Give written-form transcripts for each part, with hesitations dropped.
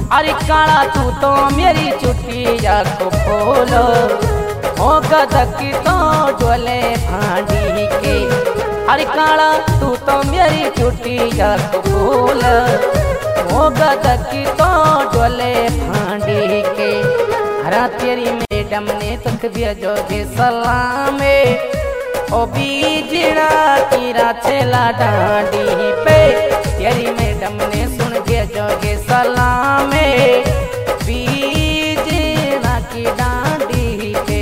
अरे काला तू तो मेरी चुटिया को बोलो हो गदकी तो डोले भांडी के। अरे काला तू तो मेरी चुटिया को बोलो हो गदकी तो डोले भांडी के। हरा तेरी मैडम ने तुख भेजोगे सलामे ओ बीजड़ा तीरा छेला डांडी पे। तेरी मैडम ने सुन भेजोगे सलामे बीजड़ा की डांडी पे।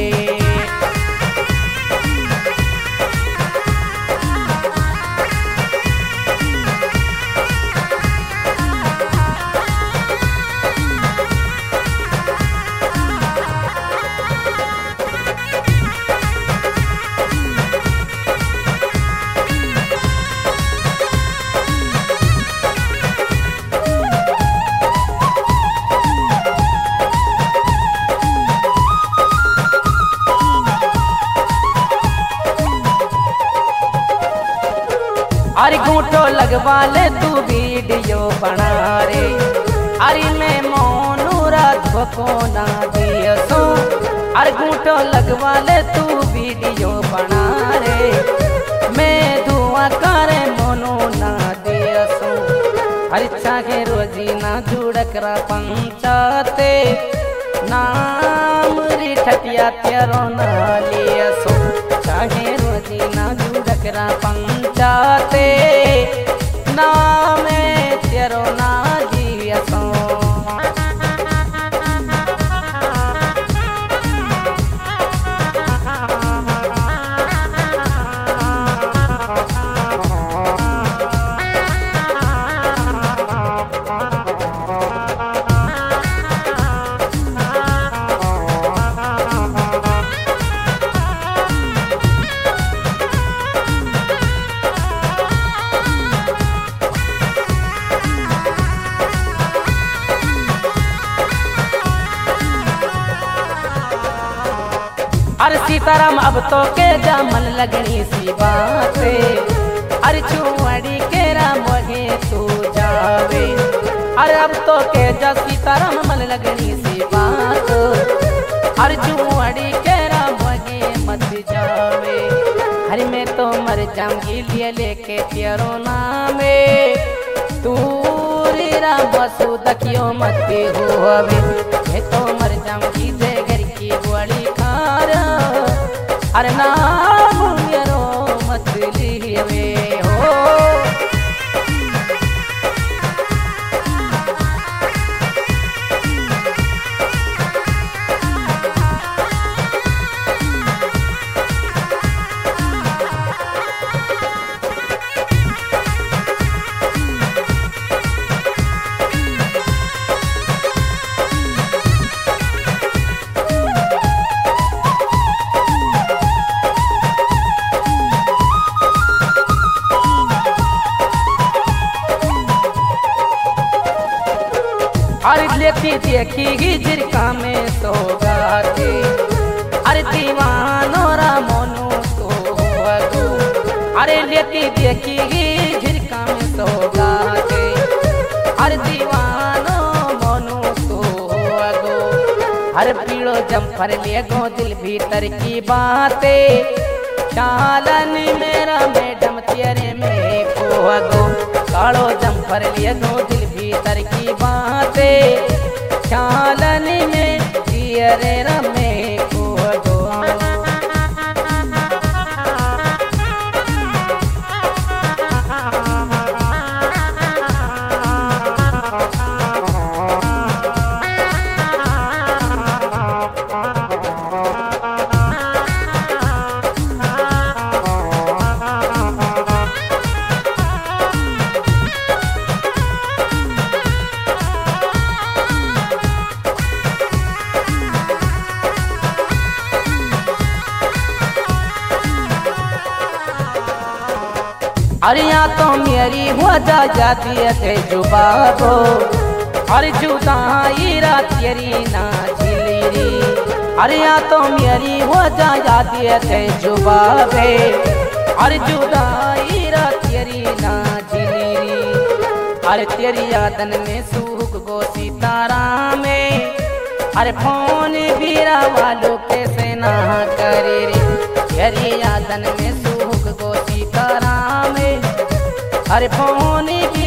अरे घूंटो लगवा ले तू वीडियो बना रे। अरे मैं मोनूरा को ना दियो। अरे घूंटो लगवा ले तू वीडियो बना रे। मैं धुआं करे मोनू ना दियो। अरे चाहे रोजी ना जुड़करा पंचाते नाम री ठटिया तेरो ना लियो। चाहे रोजी ना जुड़करा पंचाते नाम तेरो ना जियसो। अरे सीताराम अब तो के जा मन लगनी सी बातें। अरे छुआड़ी के राम वगे तू जावे। अरे अब तो के जा सीताराम मन लगनी सी बात। अरे छुआड़ी के राम वगे मत जावे। अरे मैं तो मर जाऊंगी लिए लेके तेरो नामे तू रे राम बसु दकियो मत होवे। मैं तो मर जाऊंगी जे घर की गोली खारा। अरे नाम मेरो मत लिये हो। अरे लेती देखी झिरका में तो गाते। अरे दीवानो रा मोनू तो गो। अरे लेती देखी झिरका में तो गाते। अरे दीवानो मोनू तो गो। अरे पीड़ो जम्फर ले गो दिल भीतर की बातें। चालन मेरा मैडम तेरे में खो गो। कालो जम्फर ले गो दिल भीतर की बातें। चालन में तेरे रमे को गो। अरे यहाँ तो मेरी हो जाती है जुबाबो। अरे जुदाई रात तेरी ना झिली। अरे यहाँ तो मेरी हो जाती है जुबाबे। अरे जुदाई रात तेरी ना झिली। अरे तेरी यादन में सूख गो सीताराम अरे फोन बीरा वालों के से ना करे रे हरी यादन में सुख गो सीताराम अरे फोन